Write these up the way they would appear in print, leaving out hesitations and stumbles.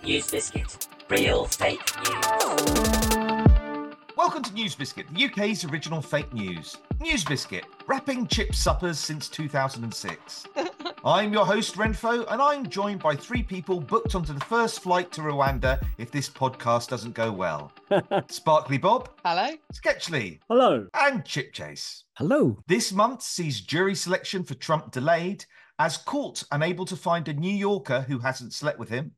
News Biscuit. Real fake news. Welcome to News Biscuit, the UK's original fake news. News Biscuit, wrapping chip suppers since 2006. I'm your host, Renfo, and I'm joined by three people booked onto the first flight to Rwanda if this podcast doesn't go well. Sparkly Bob. Hello. Sketchly. Hello. And Chip Chase. Hello. This month sees jury selection for Trump delayed as court unable to find a New Yorker who hasn't slept with him.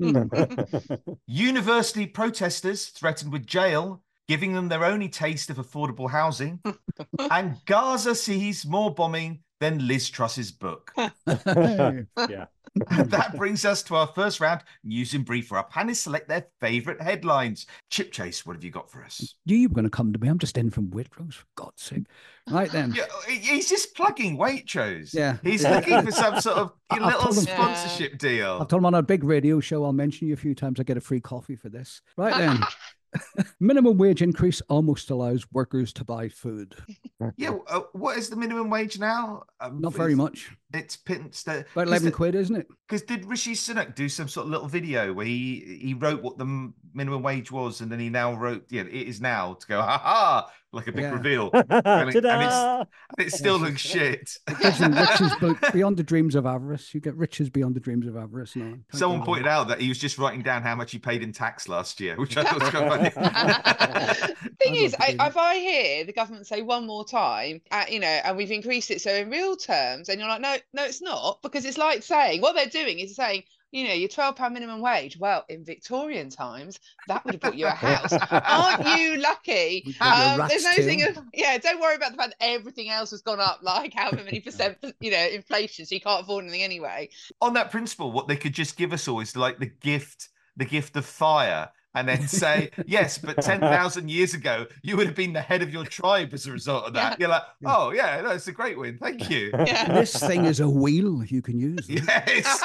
University protesters threatened with jail, giving them their only taste of affordable housing. And Gaza sees more bombing than Liz Truss's book. Yeah. And that brings us to our first round, News in Brief, where our panelists select their favourite headlines. Chip Chase, what have you got for us? You were going to come to me. I'm just in from Waitrose, for God's sake. Right then. Yeah, he's just plugging Waitrose. Yeah. He's looking for some sort of I've little told him- sponsorship deal. I've told him on a big radio show, I'll mention you a few times. I get a free coffee for this. Right then. Minimum wage increase almost allows workers to buy food. Yeah, what is the minimum wage now? Not very much. It's pittance. About 11 quid, isn't it? Because did Rishi Sunak do some sort of little video where he wrote what the minimum wage was, and then he now wrote, yeah, it is now, to go, ha ha, like a big Yeah. reveal. Ta-da! And it still looks shit. It gives them riches beyond the dreams of avarice. You get riches beyond the dreams of avarice now. Someone pointed out that he was just writing down how much he paid in tax last year, which I thought was quite funny. Thing is, love to do that. if I hear the government say one more time, and we've increased it, so in real terms, and you're like, no, it's not, because it's like saying what they're doing is saying, your £12 minimum wage. Well, in Victorian times, that would have bought you a house. Aren't you lucky? We've got your There's no rat's thing tail. of, don't worry about the fact that everything else has gone up like however many percent, inflation, so you can't afford anything anyway. On that principle, what they could just give us all is like the gift of fire. And then say, yes, but 10,000 years ago, you would have been the head of your tribe as a result of that. Yeah. You're like, oh, yeah, that's a great win. Thank you. Yeah. This thing is a wheel you can use. Yes.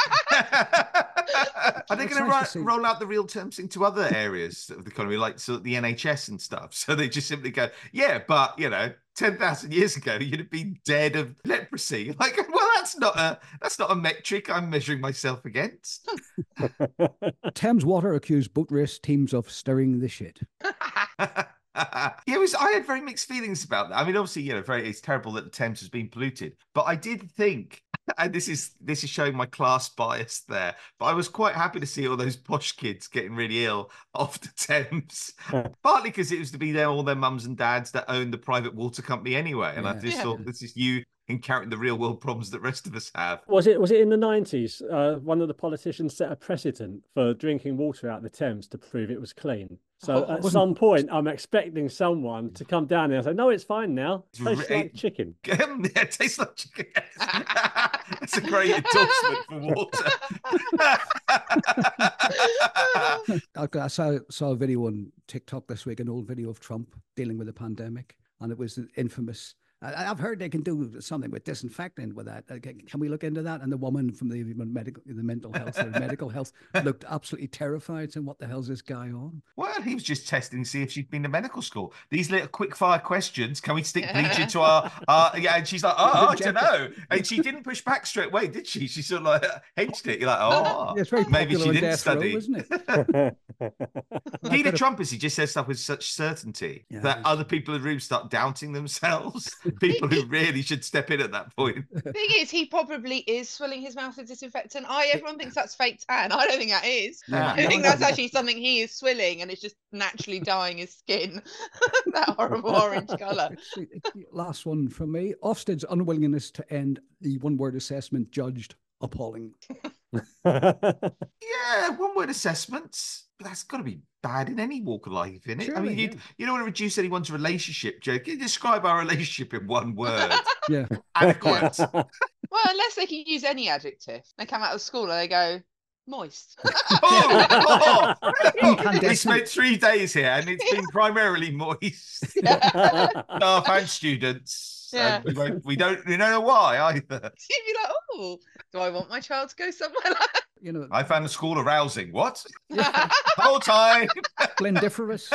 Are they It's going nice to to see. roll out the real terms into other areas of the economy, like the NHS and stuff? So they just simply go, yeah, but, 10,000 years ago, you'd have been dead of leprosy. Like, well, that's not a metric I'm measuring myself against. Thames Water accused boat race teams of stirring the shit. I had very mixed feelings about that. I mean, obviously, it's terrible that the Thames has been polluted, but I did think, and this is showing my class bias there, but I was quite happy to see all those posh kids getting really ill off the Thames, partly because it was to be all their mums and dads that owned the private water company anyway, and I Yeah. just thought, this is you encountering the real world problems that the rest of us have. Was it in the 90s? One of the politicians set a precedent for drinking water out of the Thames to prove it was clean. So at some point, I'm expecting someone to come down there and say, no, it's fine now. Tastes like chicken. Yeah, it tastes like chicken. That's a great endorsement for water. I saw a video on TikTok this week, an old video of Trump dealing with the pandemic, and it was the infamous. I've heard they can do something with disinfectant with that. Can we look into that? And the woman from the mental health or medical health looked absolutely terrified. Saying, "What the hell's this guy on?" Well, he was just testing to see if she'd been to medical school. These little quick fire questions. Can we stick bleach into our yeah? And she's like, oh, I don't know. And she didn't push back straight away, did she? She sort of like hedged it. You're like, oh, It's very maybe popular she on didn't death row, study. isn't it? Neither Trump is. He just says stuff with such certainty Yeah, that he's- other people in the room start doubting themselves. People who really should step in at that point. Thing is, he probably is swilling his mouth with disinfectant. Everyone thinks that's fake tan. I don't think that is. Yeah. I think that's actually something he is swilling, and it's just naturally dyeing his skin that horrible orange colour. Last one from me. Ofsted's unwillingness to end the one-word assessment judged appalling. Yeah, one-word assessments. But that's got to be bad in any walk of life, isn't it? I Surely, mean, yeah. you don't want to reduce anyone's relationship, Joe. Can you describe our relationship in one word? Yeah. Adequate. Well, unless they can use any adjective. They come out of school and they go, moist. Oh, we Incandescent. spent 3 days here and it's been primarily moist. Staff and students. Yeah. And we don't know why either. You'd be like, oh, do I want my child to go somewhere like You know, I found the school arousing. What? that? Whole time. splendiferous.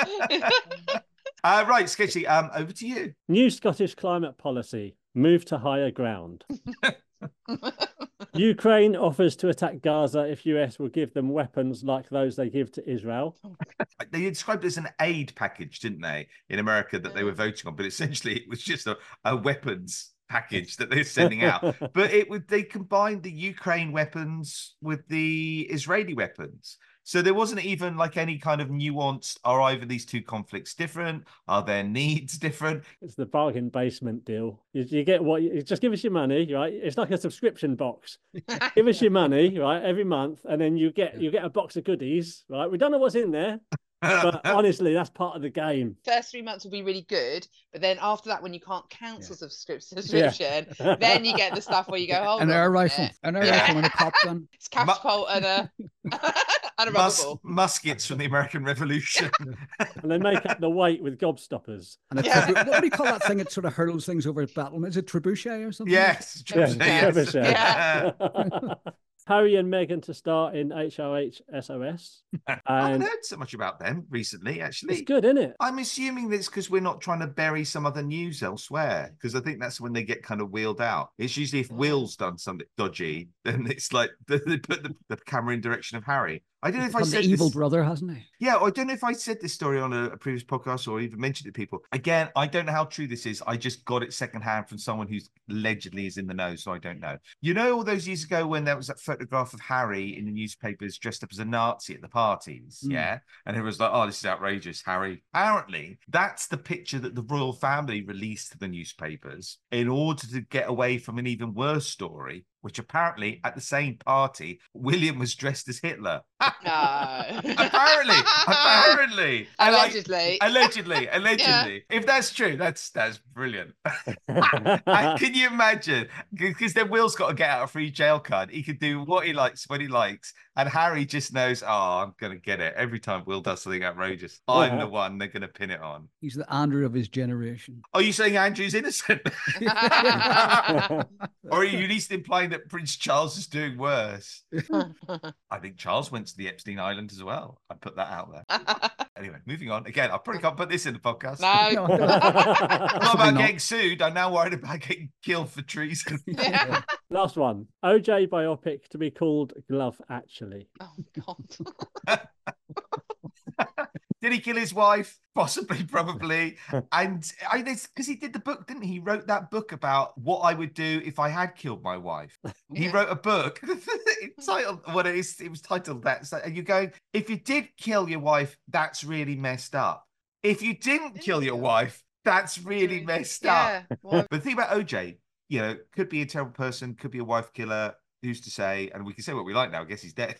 Right, Sketchy, over to you. New Scottish climate policy, move to higher ground. Ukraine offers to attack Gaza if US will give them weapons like those they give to Israel. They described it as an aid package, didn't they, in America that they were voting on? But essentially, it was just a weapons package that they're sending out. But they combined the Ukraine weapons with the Israeli weapons. So there wasn't even like any kind of nuanced, are either these two conflicts different? Are their needs different? It's the bargain basement deal. You get what you just give us your money, right? It's like a subscription box. Give us your money, right, every month, and then you get a box of goodies, right? We don't know what's in there. But honestly, that's part of the game. First 3 months will be really good, but then after that, when you can't cancel subscription, then you get the stuff where you go, hold an on air rifle, and a cop gun. It's catapult and a and a rubber ball. Muskets from the American Revolution. And they make up the weight with gobstoppers. And what do you call that thing? It sort of hurls things over battle. Is it trebuchet or something? Yes, trebuchet. Yeah. Harry and Meghan to star in HRH SOS. I haven't heard so much about them recently, actually. It's good, isn't it? I'm assuming that's because we're not trying to bury some other news elsewhere, because I think that's when they get kind of wheeled out. It's usually if Will's done something dodgy, then it's like they put the camera in direction of Harry. I don't know if I said the evil brother, hasn't he? Yeah, I don't know if I said this story on a previous podcast or even mentioned it to people. Again, I don't know how true this is. I just got it secondhand from someone who's allegedly is in the know, so I don't know. You know, all those years ago when there was that photograph of Harry in the newspapers dressed up as a Nazi at the parties, yeah? And it was like, oh, this is outrageous, Harry. Apparently, that's the picture that the royal family released to the newspapers in order to get away from an even worse story, which apparently at the same party, William was dressed as Hitler. No. Apparently. Allegedly. Allegedly. Yeah. If that's true, that's brilliant. Can you imagine? Because then Will's got to get out a free jail card. He can do what he likes when he likes. And Harry just knows, I'm going to get it. Every time Will does something outrageous, I'm the one they're going to pin it on. He's the Andrew of his generation. Are you saying Andrew's innocent? Or are you at least implying that Prince Charles is doing worse? I think Charles went to the Epstein Island as well. I put that out there. Anyway, moving on. Again, I probably can't put this in the podcast. No. I'm not about getting sued. I'm now worried about getting killed for treason. Yeah. Last one. OJ biopic to be called Glove Actually. Oh, God. Did he kill his wife? Possibly, probably. And because he did the book, didn't he? He wrote that book about what I would do if I had killed my wife. He wrote a book titled what it is. It was titled that. So, and you're going, if you did kill your wife, that's really messed up. If you didn't kill your wife, that's really messed up. Well, But the thing about OJ, could be a terrible person, could be a wife killer. Who's to say? And we can say what we like now. I guess he's dead.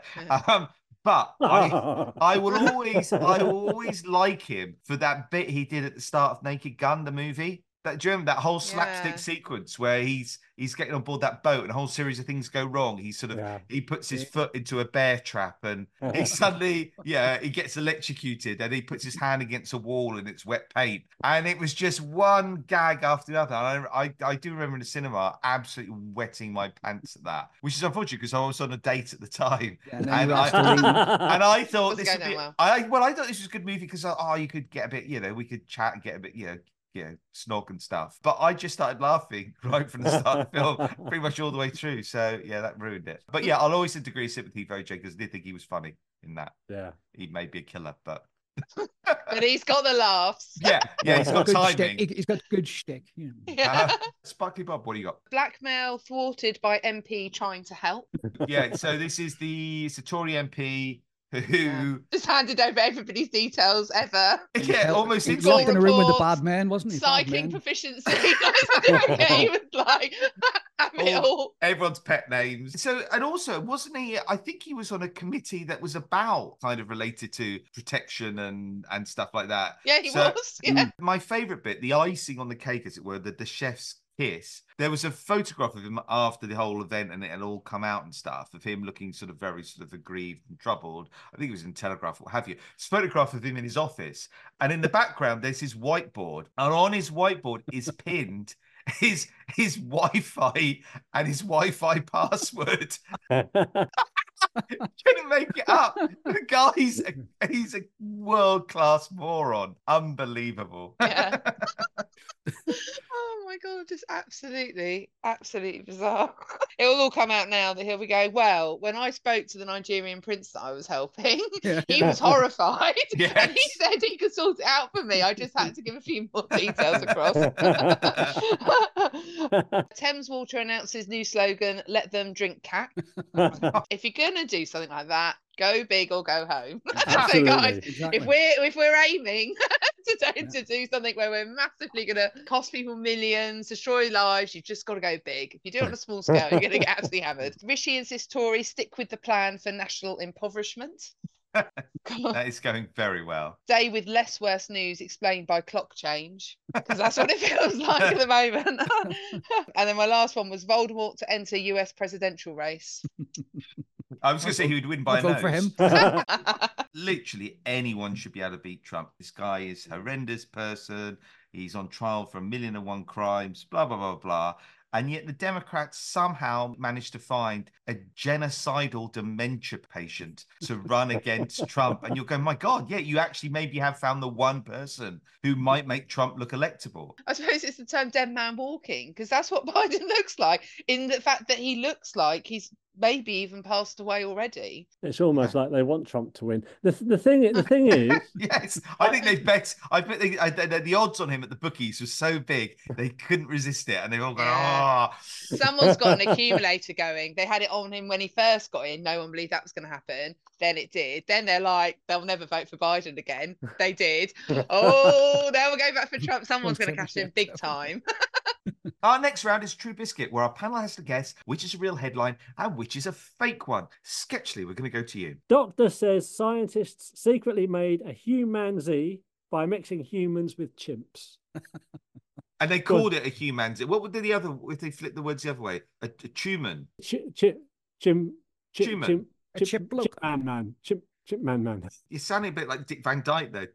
But I will always like him for that bit he did at the start of Naked Gun, the movie. That whole slapstick sequence where he's getting on board that boat and a whole series of things go wrong. He puts his foot into a bear trap and he suddenly, he gets electrocuted and he puts his hand against a wall and it's wet paint. And it was just one gag after the other. And I do remember in the cinema absolutely wetting my pants at that, which is unfortunate because I was on a date at the time. And I thought this would be, I thought this was a good movie because you could get a bit, we could chat and get a bit, snog and stuff. But I just started laughing right from the start of the film, pretty much all the way through. So that ruined it. But I'll always have a degree of sympathy for OJ because I did think he was funny in that. Yeah, he may be a killer, but he's got the laughs. Yeah, he's got timing. He's got good shtick. Sparkly Bob, what do you got? Blackmail thwarted by MP trying to help. So this is it's a Tory MP who just handed over everybody's details ever. Almost in a room with the bad man, wasn't he? Cycling proficiency. He was like, everyone's pet names. So, and also, wasn't he? I think he was on a committee that was about kind of related to protection and stuff like that. Yeah, he was. Yeah. My favourite bit, the icing on the cake, as it were, the chef's kiss. There was a photograph of him after the whole event and it had all come out and stuff of him looking sort of very sort of aggrieved and troubled. I think it was in Telegraph, what have you. It's a photograph of him in his office. And in the background, there's his whiteboard. And on his whiteboard is pinned his Wi-Fi and his Wi-Fi password. Couldn't make it up. The guy's he's a world-class moron. Unbelievable. Yeah. Oh my God, just absolutely bizarre. It will all come out now that he'll be going, well, when I spoke to the Nigerian prince that I was helping, he was horrified and he said he could sort it out for me. I just had to give a few more details across. Thames Water announces new slogan, let them drink cat. If you're going to do something like that, go big or go home. So guys, if we're aiming to do something where we're massively going to cost people millions, destroy lives, you've just got to go big. If you do it on a small scale, you're going to get absolutely hammered. Rishi insists Tories stick with the plan for national impoverishment. That is going very well. Day with less worse news explained by clock change, because that's what it feels like at the moment. And then my last one was Voldemort to enter US presidential race. I was going to say he would win by a nose. For him. Literally anyone should be able to beat Trump. This guy is a horrendous person. He's on trial for 1,000,001 crimes, blah, blah, blah, blah. And yet the Democrats somehow managed to find a genocidal dementia patient to run against Trump. And you're going, my God, yeah, you actually maybe have found the one person who might make Trump look electable. I suppose it's the term dead man walking, because that's what Biden looks like, in the fact that he looks like he's maybe even passed away already. It's almost like they want Trump to win. The thing is, yes, I think they bet. I bet the odds on him at the bookies was so big they couldn't resist it, and they all gone, Someone's got an accumulator going. They had it on him when he first got in. No one believed that was going to happen. Then it did. Then they're like, they'll never vote for Biden again. They did. Oh, now we'll go back for Trump. Someone's going to cash in big time. Our next round is True Biscuit, where our panel has to guess which is a real headline and which is a fake one. Sketchley, we're going to go to you. Doctor says scientists secretly made a humanzee by mixing humans with chimps. And they called it a humanzee. What would the other, if they flip the words the other way? A tuman. Chip man. You're sounding a bit like Dick Van Dyke there.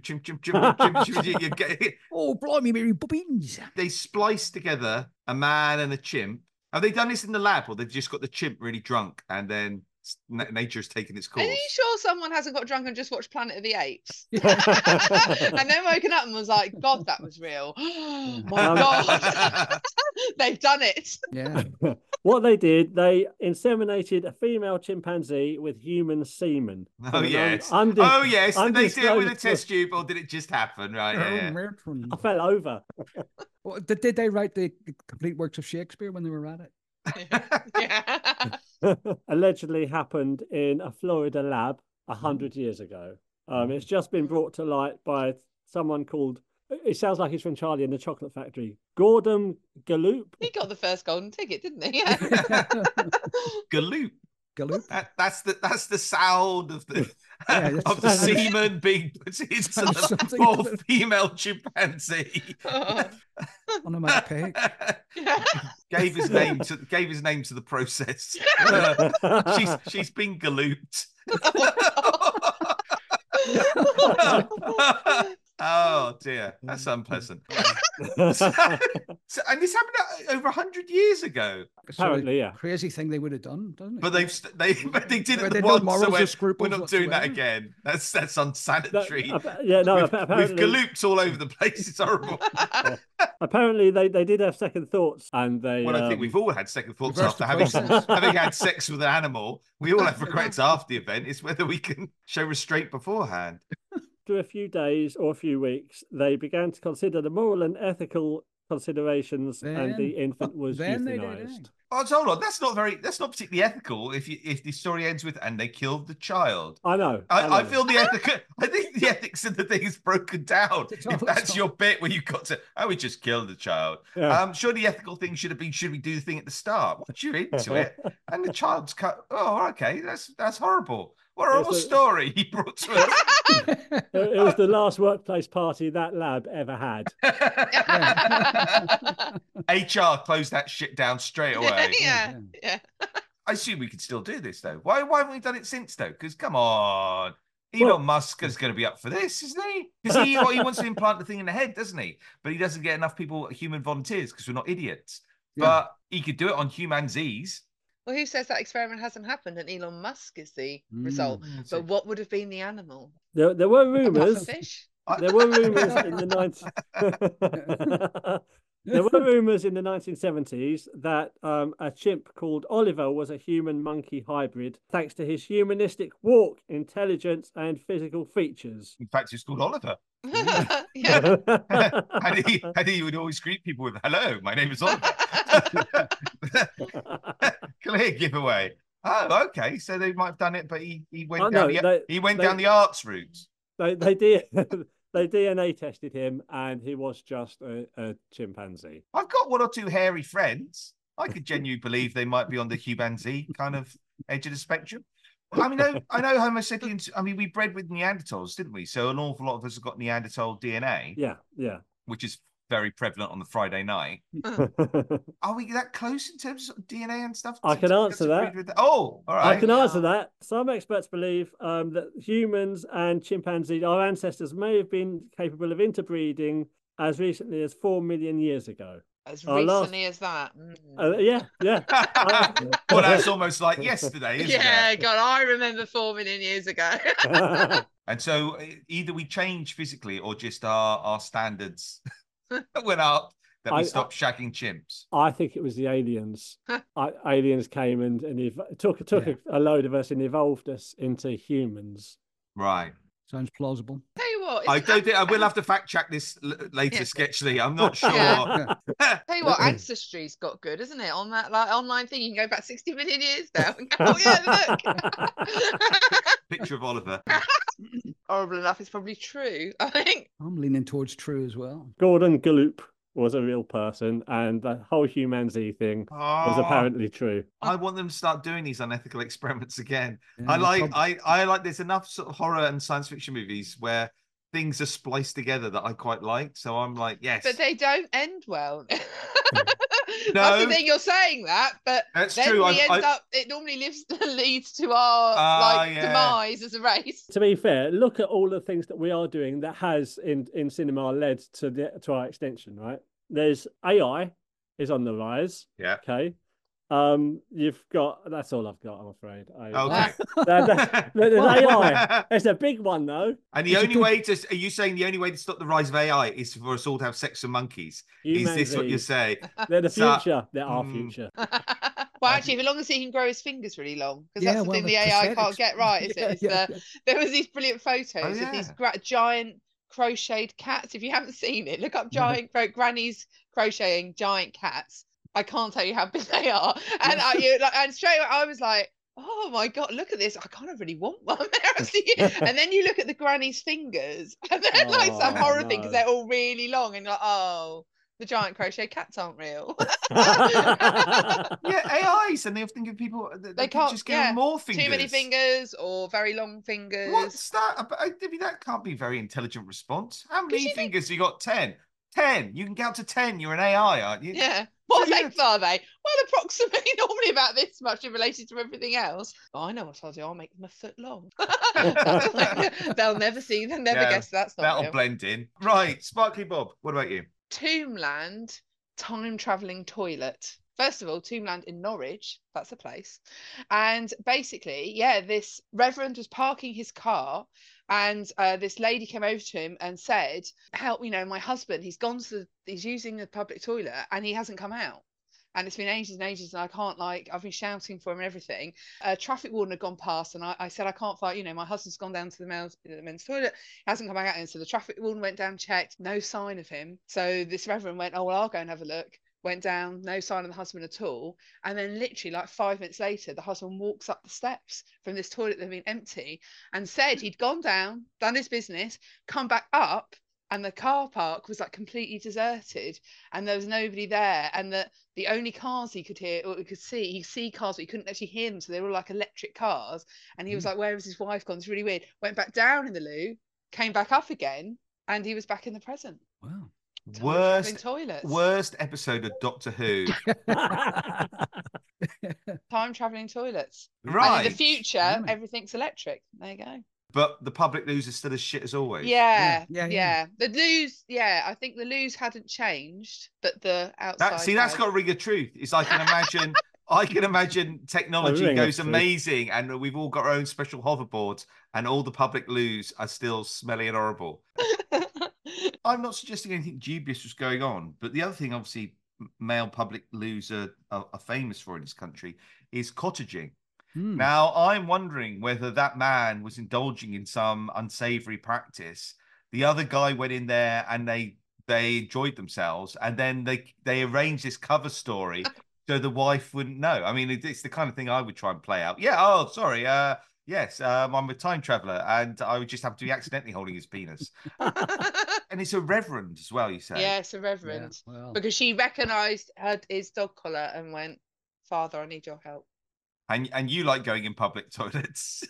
Oh, blimey, Mary Bobbins. They spliced together a man and a chimp. Have they done this in the lab, or they've just got the chimp really drunk and then nature's taken its course? Are you sure someone hasn't got drunk and just watched Planet of the Apes? And then woken up and was like, God, that was real. My God. They've done it. Yeah. What they did, they inseminated a female chimpanzee with human semen. Oh, yes. Did they do it with a test tube, or did it just happen? Right. Yeah. I fell over. Well, did they write the complete works of Shakespeare when they were at it? Yeah. Allegedly happened in a Florida lab 100 years ago. It's just been brought to light by someone called, it sounds like he's from Charlie and the Chocolate Factory, Gordon Galloop. He got the first golden ticket, didn't he? Yeah. Galloop. Galloop. That's the sound of the of the semen being put into the poor female chimpanzee. Onomatopoeic. Gave his name to the process. She's been gallooped. Oh dear, that's unpleasant. And this happened over 100 years ago. Apparently, yeah. Crazy thing they would have done, doesn't it? But they did it no once. So we're not doing that whatsoever. again. That's unsanitary. Apparently, with galoops all over the place. It's horrible. Apparently, they did have second thoughts, and they. Well, I think we've all had second thoughts reverse after the having had sex with an animal. We all have regrets after the event. It's whether we can show restraint beforehand. After a few days or a few weeks, they began to consider the moral and ethical considerations, and the infant was euthanized. Oh, hold on. That's not particularly ethical. If the story ends with "and they killed the child," I know. I feel the ethical. I think the ethics of the thing is broken down. If that's your bit where you got to, we just killed the child. Yeah. Sure, the ethical thing should have been, should we do the thing at the start? Once you're into it, and the child's cut. Oh, okay, that's horrible. What a horrible story he brought to us. It was the last workplace party that lab ever had. HR closed that shit down straight away. Yeah. I assume we could still do this though. Why haven't we done it since though? Because come on, Elon Musk is going to be up for this, isn't he? Because he wants to implant the thing in the head, doesn't he? But he doesn't get enough human volunteers because we're not idiots. Yeah. But he could do it on humanzees. Well, who says that experiment hasn't happened and Elon Musk is the result? But what would have been the animal? There were rumours. Fish? There were rumours in the There were rumours in the 1970s that a chimp called Oliver was a human-monkey hybrid, thanks to his humanistic walk, intelligence, and physical features. In fact, it's called Oliver. Yeah. and he would always greet people with, "Hello, my name is Oliver." Clear giveaway. Oh, okay. So they might have done it, but he went down the arts route. They did. They DNA tested him, and he was just a chimpanzee. I've got one or two hairy friends. I could genuinely believe they might be on the humanzee kind of edge of the spectrum. I mean, I know Homo sapiens. I mean, we bred with Neanderthals, didn't we? So an awful lot of us have got Neanderthal DNA. Yeah. Which is very prevalent on the Friday night. Are we that close in terms of DNA and stuff? I can answer that. Oh, all right. I can answer that. Some experts believe that humans and chimpanzees, our ancestors, may have been capable of interbreeding as recently as 4 million years ago. As recently as that. Yeah. Well, that's almost like yesterday, isn't it? Yeah, God, I remember 4 million years ago. And so either we change physically or just our standards went up that we stopped shagging chimps. I think it was the aliens. Aliens came and took a load of us and evolved us into humans. Right. Sounds plausible. Tell you what, I don't think I will have to fact check this later, Sketchly. I'm not sure. Tell you what, Ancestry's got good, isn't it? On that online thing, you can go back 60 million years now and go, oh yeah, look. Picture of Oliver. Horrible enough, it's probably true, I think. I'm leaning towards true as well. Gordon Galloop was a real person, and the whole humanzee thing was apparently true. I want them to start doing these unethical experiments again. Yeah, I like there's enough sort of horror and science fiction movies where things are spliced together that I quite like. So I'm like, yes. But they don't end well. No. That's the thing, you're saying that, but that's then true. It normally leads to our demise as a race. To be fair, look at all the things that we are doing that has in cinema led to our extinction, right? There's AI is on the rise. Yeah. Okay. You've got, that's all I've got, I'm afraid. Okay. There's AI. It's a big one though. And the only way are you saying the only way to stop the rise of AI is for us all to have sex with monkeys? Is this what you say? They're the future. They're our future. Well, actually, as long as he can grow his fingers really long, because that's the thing the AI can't get right, is it? There was these brilliant photos of these giant crocheted cats. If you haven't seen it, look up giant grannies crocheting giant cats. I can't tell you how big they are. And and straight away I was like, oh my God, look at this. I kind of really want one. And then you look at the granny's fingers and they're like some horror thing because they're all really long. And you're like, oh, the giant crochet cats aren't real. AIs, and they often give people, they can't just give them more fingers. Too many fingers or very long fingers. What's that? I mean, that can't be a very intelligent response. How many fingers have you got? 10. 10. You can count to 10. You're an AI, aren't you? Yeah. What length are they? Well, approximately normally about this much in relation to everything else. Oh, I know what I'll do. I'll make them a foot long. They'll never guess that's not that'll real. Blend in. Right. Sparkly Bob, what about you? Tombland time traveling toilet. First of all, Tombland in Norwich, that's a place. And basically, this reverend was parking his car and this lady came over to him and said, help, my husband, he's using the public toilet and he hasn't come out. And it's been ages and ages and I can't, I've been shouting for him and everything. A traffic warden had gone past and I said, I can't fight, my husband's gone down to the men's toilet, he hasn't come back out. And so the traffic warden went down, checked, no sign of him. So this reverend went, oh, well, I'll go and have a look. Went down, no sign of the husband at all. And then literally 5 minutes later, the husband walks up the steps from this toilet that had been empty and said he'd gone down, done his business, come back up, and the car park was completely deserted and there was nobody there. And the only cars he could hear or he could see cars, but he couldn't actually hear them. So they were all electric cars. And he was like, where has his wife gone? It's really weird. Went back down in the loo, came back up again, and he was back in the present. Wow. Worst episode of Doctor Who. Time traveling toilets. Right. And in the future, everything's electric. There you go. But the public loos are still as shit as always. Yeah. The loos, I think the loos hadn't changed, but the outside. That's got a ring of truth. It's I can imagine technology goes amazing and we've all got our own special hoverboards and all the public loos are still smelly and horrible. I'm not suggesting anything dubious was going on, but the other thing, obviously, male public loos are famous for in this country is cottaging. Now, I'm wondering whether that man was indulging in some unsavory practice. The other guy went in there and they enjoyed themselves, and then they arranged this cover story so the wife wouldn't know. I mean, it's the kind of thing I would try and play out. Yeah, oh, sorry. Yes, I'm a time traveler, and I would just have to be accidentally holding his penis. And it's a reverend as well, you say? Yeah, it's a reverend. Yeah, well. Because she recognised his dog collar and went, Father, I need your help. And you like going in public toilets.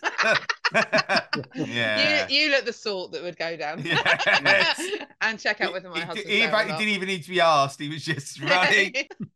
Yeah. You look the sort that would go down Yes. and check out whether my husband's In there or fact, he not. didn't even need to be asked. He was just running.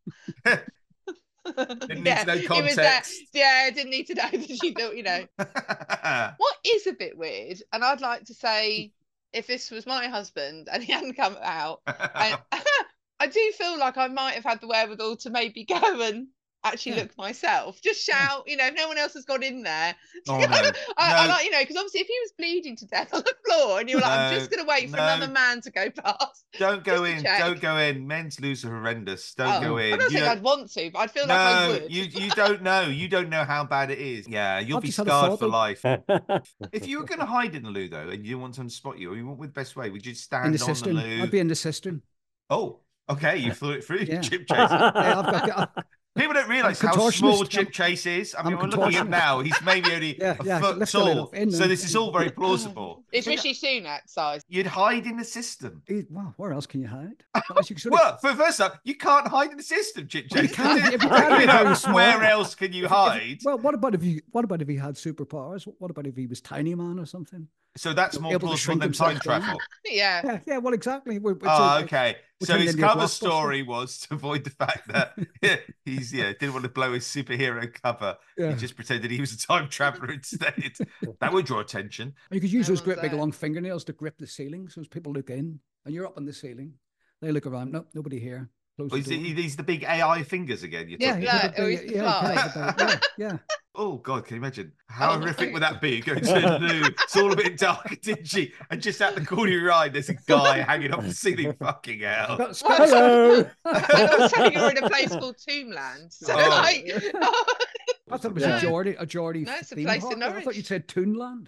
Didn't need to know He was there. context. Yeah, didn't need to know that she thought, you know. What is a bit weird, and I'd like to say, if this was my husband and he hadn't come out, I do feel like I might have had the wherewithal to maybe go and actually look myself. Just shout, you know, if no one else has gone in there. Oh, no. I No. like, you know, because obviously if he was bleeding to death on the floor and you were like, I'm just going to wait for another man to go past. Don't go Just to in. check. Don't go in. Men's loos are horrendous. Don't go in. I don't You think don't- I'd want to, but I'd feel like I No, would. you don't know. You don't know how bad it is. Yeah, you'll I've be just had a scarred thought for of- life. If you were going to hide in the loo, though, and you didn't want someone to spot you, or you want with the best way, would you stand In the on cistern. the loo? I'd be in the cistern. Oh, okay. You thought it through, Yeah. Chip Chase. Yeah, I've got, People don't realise how contortionist. small Chip Chase is. I mean, I'm we're looking at him contortionist. now. He's maybe only Yeah, a yeah, foot lift a little tall. in So and- this is all very plausible. It's Rishi Sunak size. You'd hide in the system. well, where else can you hide? Otherwise you can sort of- Well, for first up, you can't hide in the system, Chip Well, you Chase. can, if you can, You know, very small. where else can you hide? Well, what about if he had superpowers? What about if he was Tiny Man or something? So that's more able to plausible shrink than time himself down. travel. Yeah. Yeah, well, exactly. Oh, okay. we're So turning his into a cover blockbuster. story was to avoid the fact that he's didn't want to blow his superhero cover. Yeah. He just pretended he was a time traveler instead. That would draw attention. You could use No those great one's big there. long fingernails to grip the ceiling, so as people look in, and you're up on the ceiling, they look around. Nope, nobody here. Close Oh, the door. these the big AI fingers again? You're Yeah, talking yeah. about? or he's the fly. yeah. Oh God, can you imagine how Oh, horrific no. would that be? Going to the loo, it's all a bit dark and dingy, and just at the corner of your eye, there's a guy hanging off the ceiling. Fucking hell! Hello. And also you're in a place called Tombland. So Oh. like I thought it was Yeah. a Geordie No, it's a theme place park. in I thought Norwich. you said Toonland.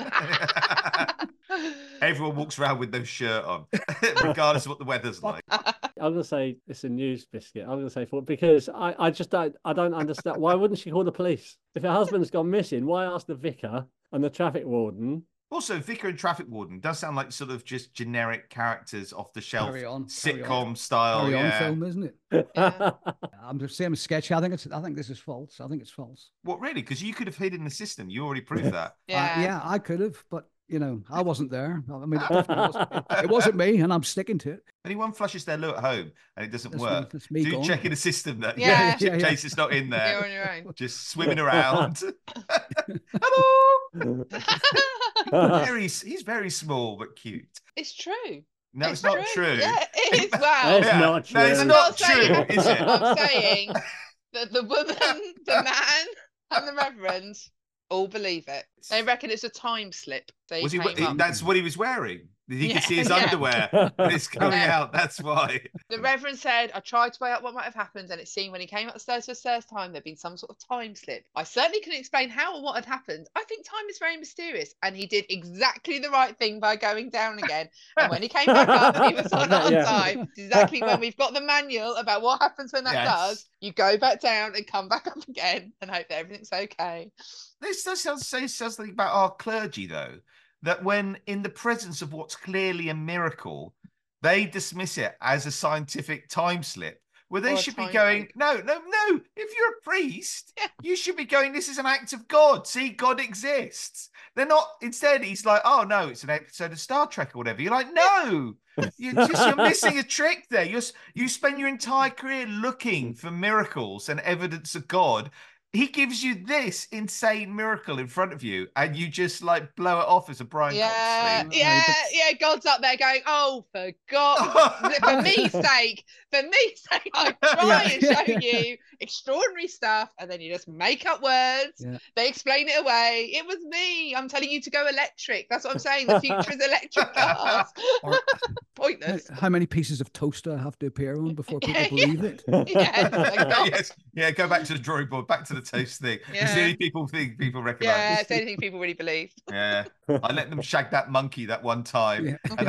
Everyone walks around with no shirt on, regardless of what the weather's like. I'm gonna say it's a news biscuit. I'm gonna say because I just don't understand. Why wouldn't she call the police? If her husband's gone missing, why ask the vicar and the traffic warden? Also, Vicar and Traffic Warden does sound like sort of just generic characters off the shelf, Carry on. sitcom style. Carry on Yeah. film, isn't it? Yeah. I'm the same sketch. I think this is false. I think it's false. What really? Because you could have hidden the system. You already proved that. Yeah. I could have, but I wasn't there. I mean, it wasn't me, and I'm sticking to it. Anyone flushes their loo at home and it doesn't That's me- work, that's me do gone. check in the system that Yeah. Chip Yeah, yeah. Chase is not in You're there, on your own. just swimming around. Hello. He's very small but cute. It's true. No, it's not true. Yeah, it is. Wow. It's not No, it's true. not saying- true, is it? I'm saying that the woman, the man, and the reverend all believe it. They reckon it's a time slip. They Was he? came up. That's what he was wearing. He Yeah, could see his yeah. underwear when it's coming Yeah. out. That's why. The Reverend said, I tried to weigh up what might have happened, and it seemed when he came up the stairs for the first time, there'd been some sort of time slip. I certainly couldn't explain how or what had happened. I think time is very mysterious, and he did exactly the right thing by going down again. And when he came back up, he was on Yeah. time. It's exactly when we've got the manual about what happens when that Yes. does. You go back down and come back up again and hope that everything's okay. This does say something about our clergy, though, that when in the presence of what's clearly a miracle, they dismiss it as a scientific time slip, where they Or a should be time going, bank. no. If you're a priest, Yeah. you should be going, this is an act of God. See, God exists. They're not. Instead, he's like, oh no, it's an episode of Star Trek or whatever. You're like, no. You're missing a trick there. You spend your entire career looking for miracles and evidence of God. He gives you this insane miracle in front of you, and you just like blow it off as a Brian Yeah, Cox yeah, yeah. God's up there going, oh, for God, for me's sake, I try and show you extraordinary stuff, and then you just make up words. Yeah. They explain it away. It was me. I'm telling you to go electric. That's what I'm saying. The future is electric cars. pointless. How many pieces of toast do I have to appear on before people believe it? Yes, yeah. Go back to the drawing board, back to the toast thing. It's the only people recognise. Yeah, it's the only thing people really believe. Yeah, I let them shag that monkey that one time, Yeah. and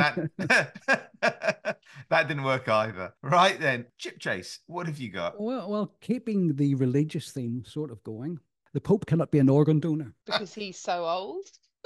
that didn't work either. Right then, Chip Chase, what have you got? Well, keeping the religious theme sort of going, the Pope cannot be an organ donor. Because he's so old.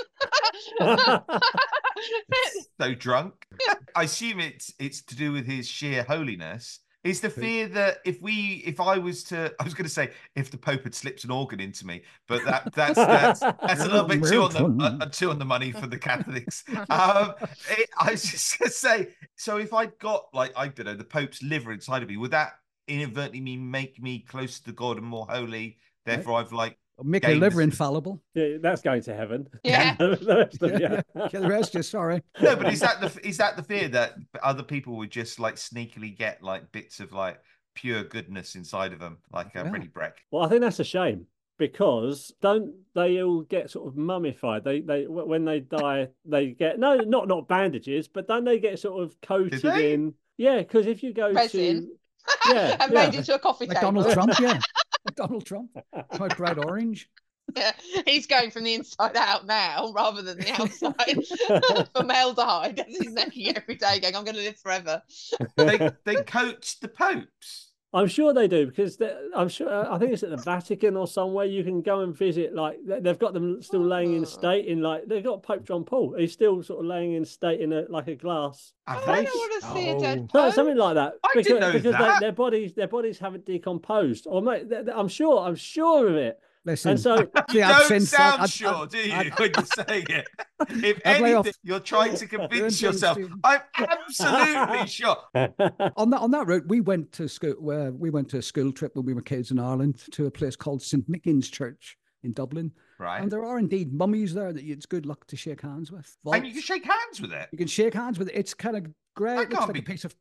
So drunk. I assume it's to do with his sheer holiness. Is the fear that if I was going to say if the Pope had slipped an organ into me, but that's a little bit too on the money for the Catholics. I was just going to say, so if I'd got I don't know, the Pope's liver inside of me, would that inadvertently make me closer to God and more holy? Therefore, I've make your liver infallible. Yeah, that's going to heaven. Yeah. The rest, just sorry. No, but is that the fear that other people would just sneakily get bits of pure goodness inside of them, Freddie Breck? Well, I think that's a shame, because don't they all get sort of mummified? They when they die, they get not bandages, but don't they get sort of coated in? Yeah, because if you go resin. and made into a coffee table. Donald Trump, yeah. Donald Trump, quite bright orange. Yeah, he's going from the inside out now rather than the outside. Formaldehyde. He's necking every day going, I'm going to live forever. They coach the popes. I'm sure they do, because I think it's at the Vatican or somewhere. You can go and visit, they've got them still laying in state in they've got Pope John Paul. He's still sort of laying in state in a glass I case. don't want to see a dead Pope. Something like that. I didn't know that. Their bodies haven't decomposed. Or mate, I'm sure of it. Listen, and so you don't sound sure, do you, when you're saying it? If anything, you're trying to convince yourself. I'm absolutely sure. On that route, we went to school. We went to a school trip when we were kids in Ireland to a place called St. Mickin's Church in Dublin. Right. And there are indeed mummies there that it's good luck to shake hands with. And you can shake hands with it. You can shake hands with it. It's kind of great. It looks like a piece of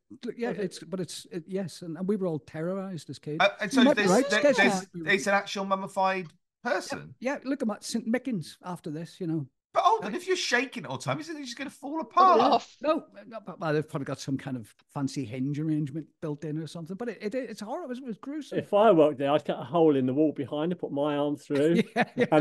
yes. And we were all terrorized as kids. And so there's an actual mummified person. Yeah, look at St. Mickin's after this, But hold on, if you're shaking it all the time, isn't it just going to fall apart? No, they've probably got some kind of fancy hinge arrangement built in or something. But it's horrible. It was gruesome. If I worked there, I'd cut a hole in the wall behind and put my arm through. I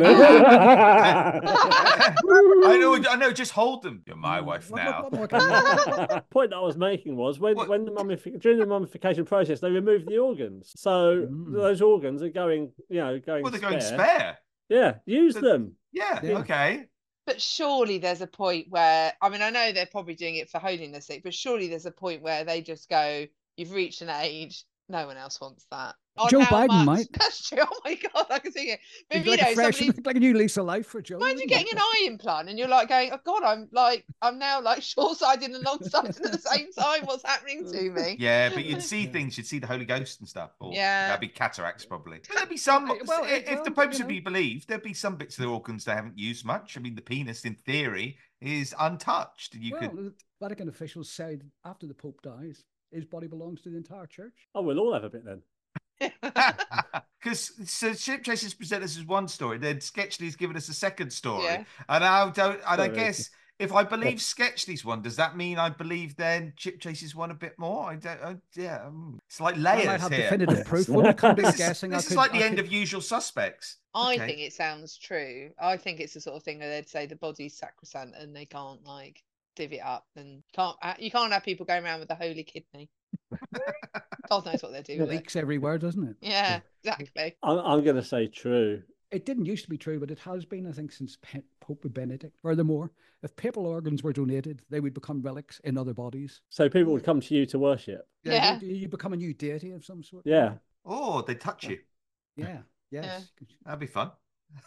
know. Just hold them. You're my wife now. The point that I was making was when during the mummification process, they removed the organs. So those organs are going. Well, they're going spare. Yeah, use them. Yeah. Okay. But surely there's a point where, I know they're probably doing it for holiness sake, but surely there's a point where they just go, you've reached an age, no one else wants that. Joe Biden might. That's true. Oh my God, I can see it. But like a new lease of life for Joe. Imagine getting an eye implant and you're going, oh God, I'm now short-sighted and long-sighted at the same time. What's happening to me? Yeah, but you'd see things. You'd see the Holy Ghost and stuff. Yeah, that'd be cataracts probably. But there'd be some. If the popes would be believed, there'd be some bits of their organs they haven't used much. The penis, in theory, is untouched. Vatican officials said after the Pope dies, his body belongs to the entire church. Oh, we'll all have a bit then. Because Chip Chase has presented us as one story, then Sketchley's given us a second story, and I guess if I believe Sketchley's one, does that mean I believe then Chip Chase's one a bit more? It's like layers. I might have here. definitive proof. Guessing. This is like the end of Usual Suspects. I think it sounds true. I think it's the sort of thing where they'd say the body's sacrosanct and they can't divvy it up, and you can't have people going around with a holy kidney. God knows what they're doing. It leaks everywhere, doesn't it? Yeah, exactly. I'm going to say true. It didn't used to be true, but it has been, I think, since Pope Benedict. Furthermore, if papal organs were donated, they would become relics in other bodies. So people would come to you to worship. Yeah. You become a new deity of some sort. Yeah. Oh, they touch you. Yeah. Yes. Yeah. That'd be fun.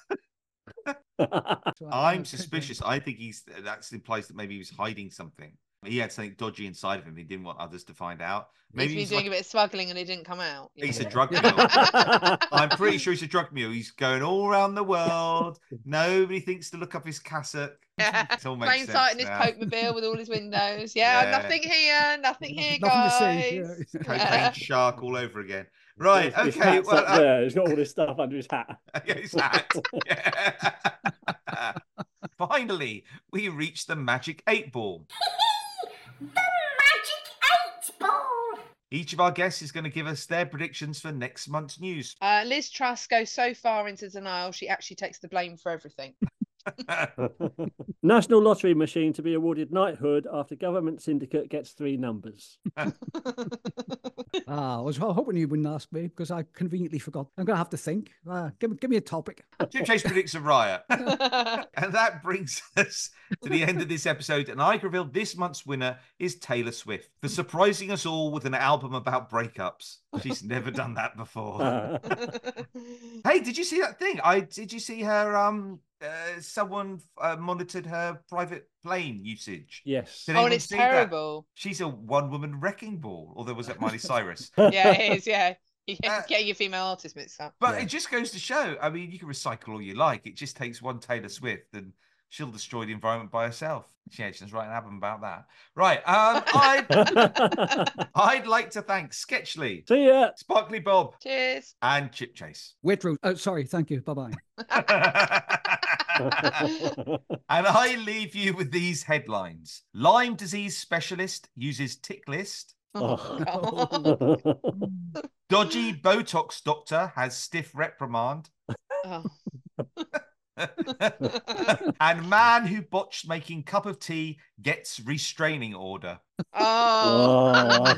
So I'm suspicious. I think that implies that maybe he was hiding something. He had something dodgy inside of him. He didn't want others to find out. Maybe he's doing a bit of smuggling and he didn't come out. He's a drug mule. I'm pretty sure he's a drug mule. He's going all around the world. Nobody thinks to look up his cassock. Yeah. It all makes sense sight in his Pope-mobile with all his windows. Nothing here, guys. To see. Cocaine shark all over again. Right, okay. Well, he's got all this stuff under his hat. His hat. Finally, we reached the magic 8 ball. The Each of our guests is going to give us their predictions for next month's news. Liz Truss goes so far into denial, she actually takes the blame for everything. National Lottery machine to be awarded knighthood after government syndicate gets 3 numbers. I was hoping you wouldn't ask me because I conveniently forgot. I'm going to have to think. Give me a topic. Chip Chase predicts a riot. And that brings us to the end of this episode. And I reveal this month's winner is Taylor Swift for surprising us all with an album about breakups. She's never done that before. Hey, did you see that thing? Did you see her? Someone monitored her private plane usage. Yes. Oh, and it's terrible. That? She's a one-woman wrecking ball. Although was that Miley Cyrus? Yeah, it is. Yeah. Getting your female artist mixed up. But it just goes to show. I mean, you can recycle all you like. It just takes one Taylor Swift, and she'll destroy the environment by herself. Yeah, she's writing an album about that. Right. I'd like to thank Sketchly. See ya. Sparkly Bob. Cheers. And Chip Chase. Waitrose. Oh, sorry. Thank you. Bye-bye. And I leave you with these headlines. Lyme disease specialist uses tick list. Oh, Dodgy Botox doctor has stiff reprimand. oh. And man who botched making cup of tea gets restraining order. Oh.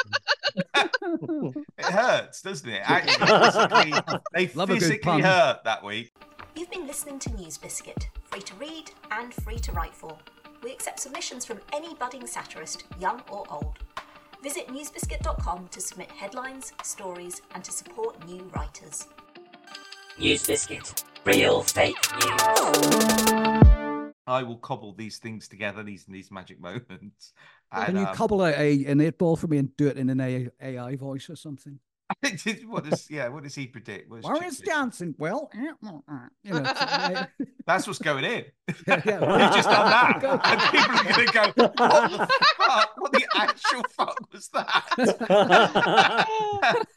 It hurts, doesn't it? Actually, they physically hurt that week. You've been listening to News Biscuit, free to read and free to write for. We accept submissions from any budding satirist, young or old. Visit newsbiscuit.com to submit headlines, stories, and to support new writers. News Biscuit. Real fake news. I will cobble these things together, these magic moments. Can you cobble an 8-ball for me and do it in an AI voice or something? What does he predict? Lawrence Johnson. Well, that's what's going in. Yeah. You've just done that, and people are going to go, "What the fuck? What the actual fuck was that?"